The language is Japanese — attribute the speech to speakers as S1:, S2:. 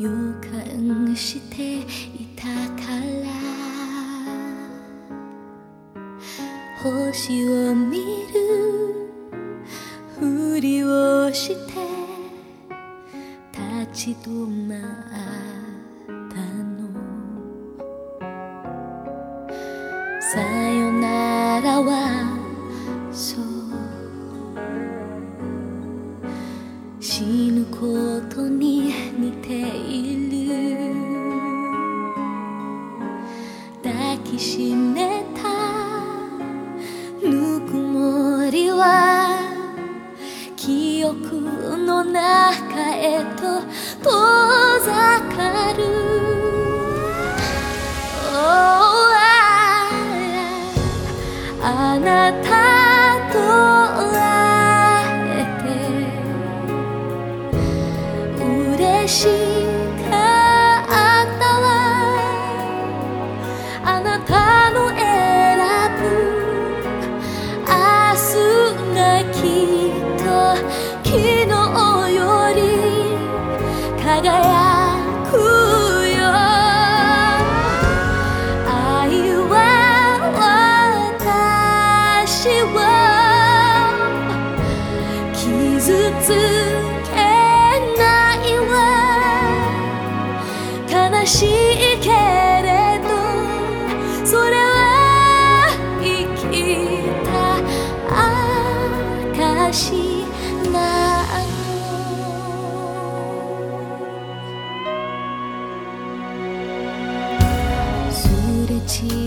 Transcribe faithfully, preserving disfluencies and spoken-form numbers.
S1: 予感していたから星を見るふりをして立ち止まったの。さよならはそう死ぬことに似ている。抱きしめたぬくもりは記憶の中へと遠ざかる。Oh, あなたと会えて嬉しかったわ。あなたの選ぶ明日がきっと昨日より輝くよ。愛は私を傷つけないわ。悲しいけれどそれは生きた証なの。すれ違